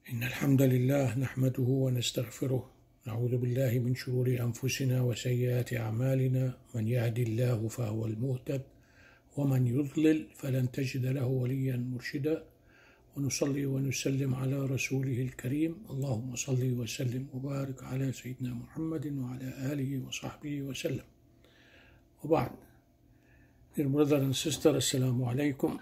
إن الحمد لله نحمده ونستغفره نعوذ بالله من شرور أنفسنا وسيئات أعمالنا من يهد الله فهو المهتد ومن يضلل فلن تجد له وليا مرشدا ونصلي ونسلم على رسوله الكريم اللهم صل وسلم وبارك على سيدنا محمد وعلى آله وصحبه وسلم وبعد. Dear brother and sister, Assalamu alaikum.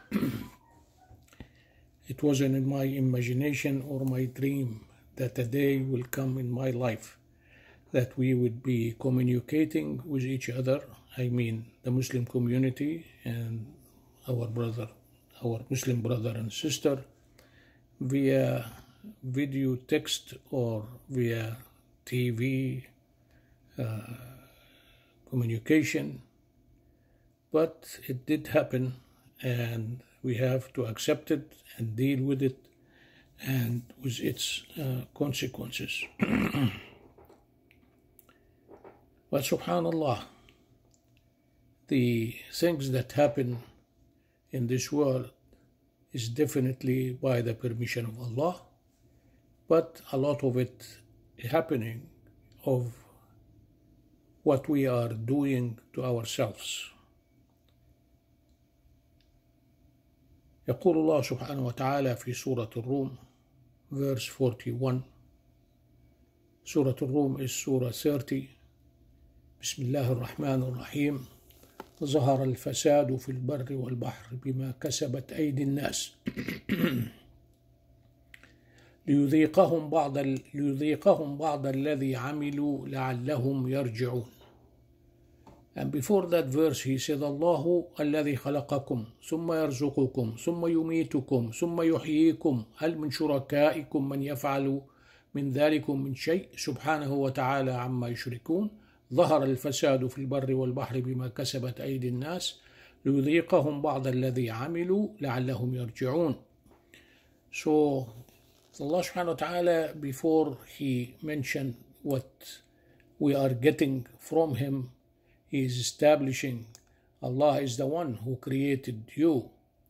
It wasn't in my imagination or my dream that a day will come in my life that we would be communicating with each other, I mean the Muslim community and our Muslim brother and sister, via video text or via TV communication. But it did happen, and we have to accept it and deal with it and with its consequences. But subhanallah, the things that happen in this world is definitely by the permission of Allah, but a lot of it happening of what we are doing to ourselves. يقول الله سبحانه وتعالى في سورة الروم verse 41. سورة الروم is سورة 30. بسم الله الرحمن الرحيم. ظهر الفساد في البر والبحر بما كسبت أيدي الناس ليذيقهم بعض الذي عملوا لعلهم يرجعون. And before that verse he said, الله الذي خلقكم ثم يرزقكم ثم يميتكم ثم يحييكم هل من شركائكم من يفعل من ذلكم من شيء سبحانه وتعالى عما يشركون. ظهر الفساد في البر والبحر بما كسبت أيدي الناس ليذيقهم بعض الذي عملوا لعلهم يرجعون. So Allah subhanahu wa ta'ala, before he mentioned what we are getting from him, he is establishing Allah is the one who created you,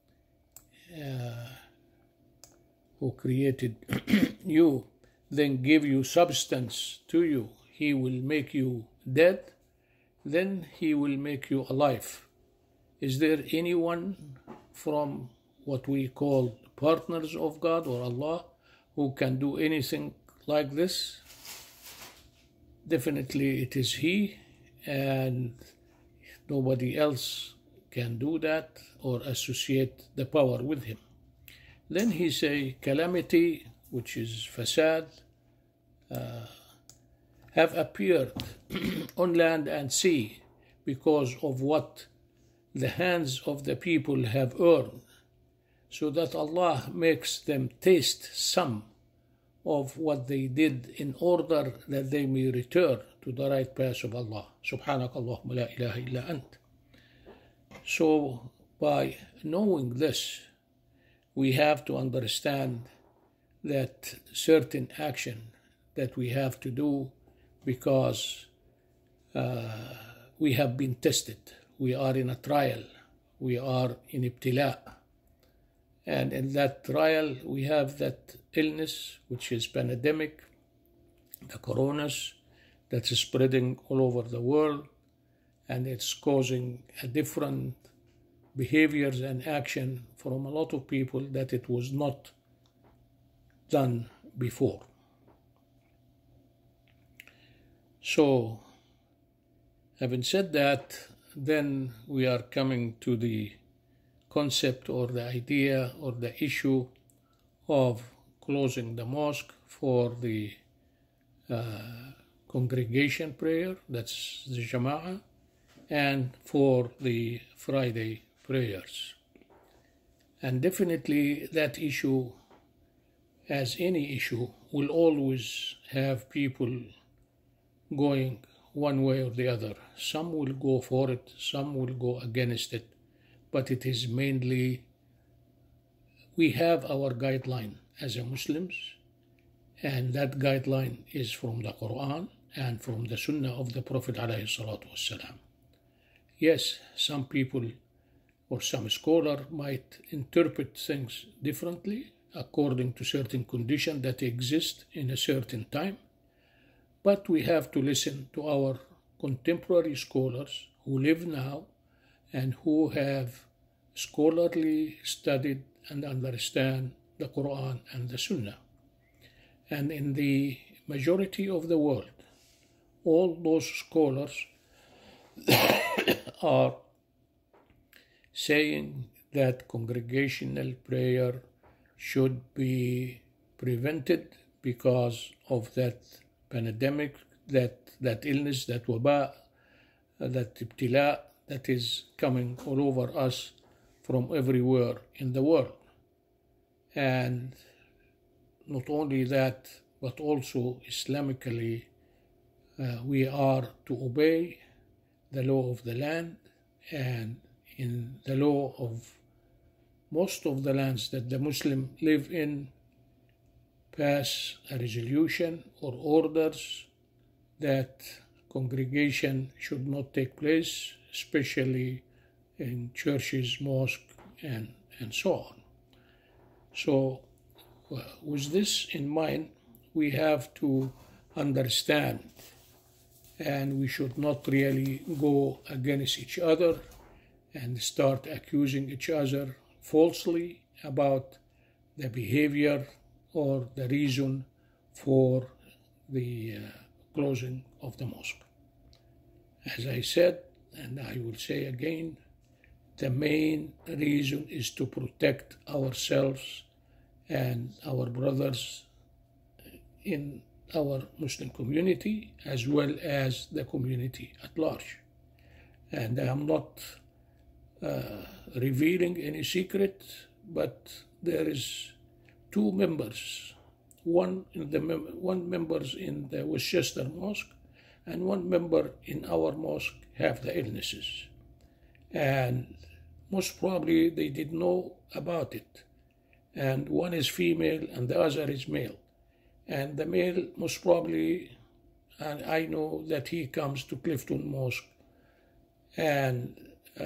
you, then give you substance to you. He will make you dead, then he will make you alive. Is there anyone from what we call partners of God or Allah who can do anything like this? Definitely it is He, and nobody else can do that or associate the power with him. Then he say calamity, which is fasad, have appeared on land and sea because of what the hands of the people have earned, so that Allah makes them taste some of what they did in order that they may return to the right path of Allah. Subhanakallahumma la ilaha illa ant. So by knowing this, we have to understand that certain action that we have to do because we have been tested. We are in a trial. We are in ibtila. And in that trial, we have that illness, which is pandemic, the coronas, that's spreading all over the world, and it's causing a different behaviors and action from a lot of people that it was not done before. So, having said that, then we are coming to the concept or the idea or the issue of closing the mosque for the congregation prayer, that's the Jama'ah, and for the Friday prayers. And definitely that issue, as any issue, will always have people going one way or the other. Some will go for it, some will go against it, but it is mainly we have our guideline as a Muslims, and that guideline is from the Quran and from the Sunnah of the Prophet ﷺ. Yes, some people or some scholar might interpret things differently. according to certain conditions that exist in a certain time. But we have to listen to our contemporary scholars who live now and who have scholarly studied and understand the Quran and the Sunnah. And in the majority of the world, all those scholars are saying that congregational prayer should be prevented because of that pandemic, that illness, that waba, that ibtila that is coming all over us from everywhere in the world. And not only that, but also Islamically, we are to obey the law of the land, and in the law of most of the lands that the Muslim live in, pass a resolution or orders that congregation should not take place, especially in churches, mosques, and so on. So with this in mind, we have to understand, and we should not really go against each other and start accusing each other falsely about the behavior or the reason for the closing of the mosque. As I said, and I will say again, the main reason is to protect ourselves and our brothers in our Muslim community as well as the community at large. And I am not revealing any secret, but there is two members, one members in the Westchester Mosque and one member in our mosque have the illnesses. And most probably they did know about it. And one is female and the other is male. And the male most probably, and I know that he comes to Clifton Mosque. And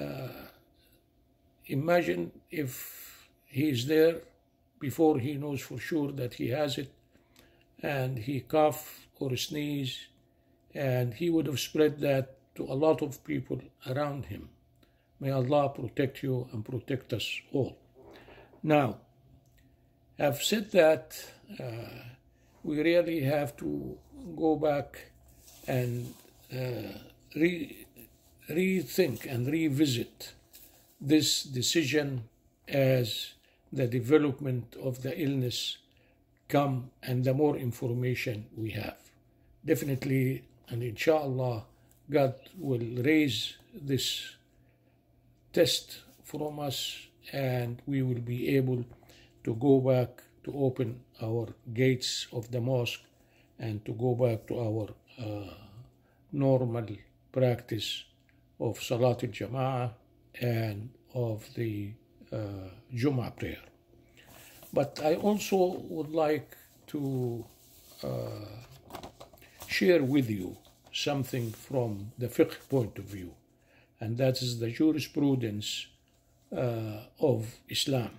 imagine if he is there before he knows for sure that he has it, and he cough or sneeze, and he would have spread that to a lot of people around him. May Allah protect you and protect us all. Now, I've said that we really have to go back and rethink and revisit this decision as the development of the illness come and the more information we have. Definitely, and inshallah, God will raise this test from us and we will be able to go back to open our gates of the mosque and to go back to our normal practice of Salat al-Jama'ah and of the Jum'ah prayer. But I also would like to share with you something from the fiqh point of view, and that is the jurisprudence of Islam.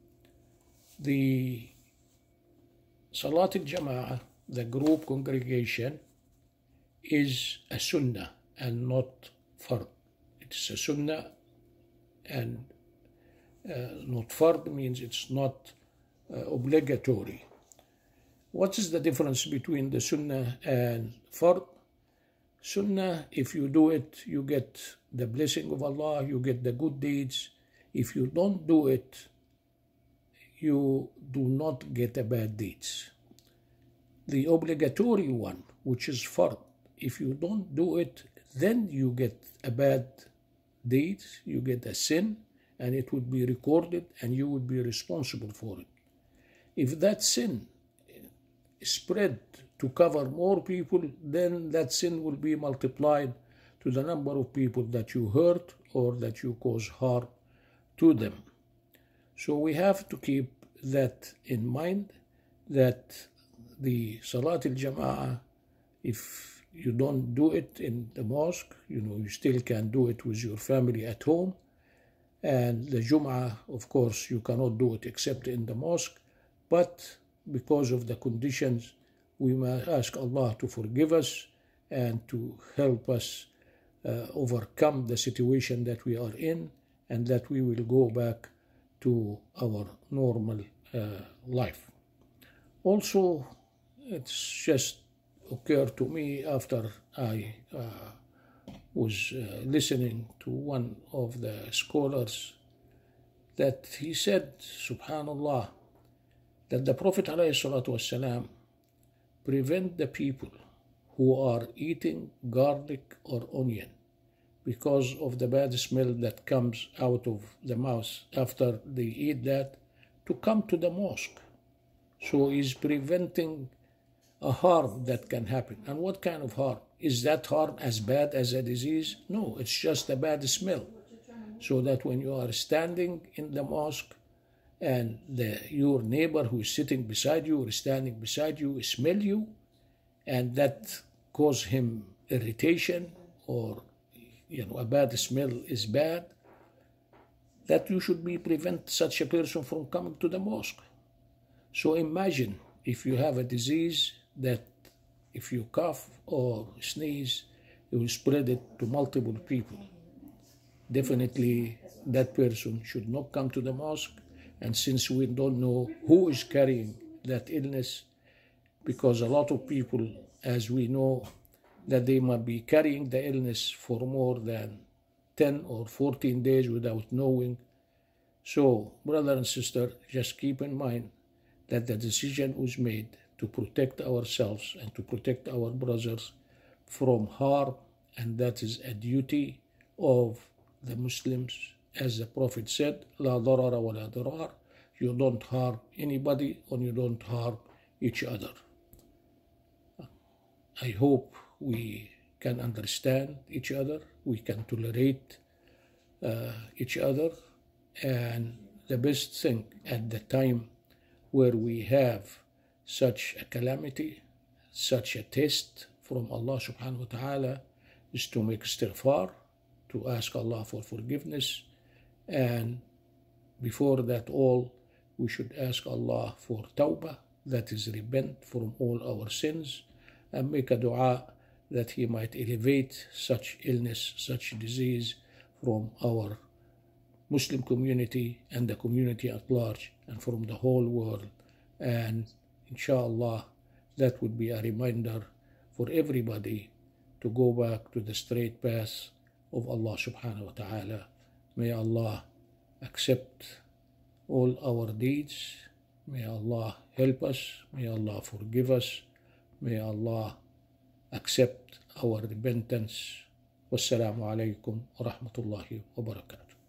The Salat al-Jama'ah, the group congregation, is a sunnah and not fard. It's a sunnah and not fard means it's not obligatory. What is the difference between the sunnah and fard? Sunnah, if you do it, you get the blessing of Allah, you get the good deeds. If you don't do it, you do not get the bad deeds. The obligatory one, which is fard, if you don't do it, then you get a bad deed, you get a sin, and it would be recorded and you would be responsible for it. If that sin spread to cover more people, then that sin will be multiplied to the number of people that you hurt or that you cause harm to them. So we have to keep that in mind, that the Salat al-Jama'ah, if you don't do it in the mosque, you still can do it with your family at home. And the Jum'ah, of course, you cannot do it except in the mosque. but because of the conditions, we must ask Allah to forgive us and to help us overcome the situation that we are in, and that we will go back to our normal life. Also, it's just occurred to me after I was listening to one of the scholars that he said, subhanallah, that the Prophet ﷺ prevent the people who are eating garlic or onion because of the bad smell that comes out of the mouth after they eat that, to come to the mosque. So he's preventing a harm that can happen. And what kind of harm? Is that harm as bad as a disease? No, it's just a bad smell. So that when you are standing in the mosque and your neighbor who is sitting beside you or standing beside you smell you, and that cause him irritation, or a bad smell is bad, that you should prevent such a person from coming to the mosque. So imagine if you have a disease that if you cough or sneeze, you will spread it to multiple people. Definitely that person should not come to the mosque. And since we don't know who is carrying that illness, because a lot of people, as we know, that they might be carrying the illness for more than 10 or 14 days without knowing. So, brother and sister, just keep in mind that the decision was made to protect ourselves and to protect our brothers from harm, and that is a duty of the Muslims. As the Prophet said, La darara wa la dirar, you don't harm anybody and you don't harm each other. I hope we can understand each other, we can tolerate each other, and the best thing at the time where we have such a calamity, such a test from Allah subhanahu wa ta'ala, is to make istighfar, to ask Allah for forgiveness, and before that all, we should ask Allah for tawbah, that is repent from all our sins, and make a dua that He might elevate such illness, such disease from our Muslim community and the community at large and from the whole world. And inshallah, that would be a reminder for everybody to go back to the straight path of Allah subhanahu wa ta'ala. May Allah accept all our deeds. May Allah help us. May Allah forgive us. May Allah accept our repentance. Wassalamu alaikum wa rahmatullahi wa barakatuh.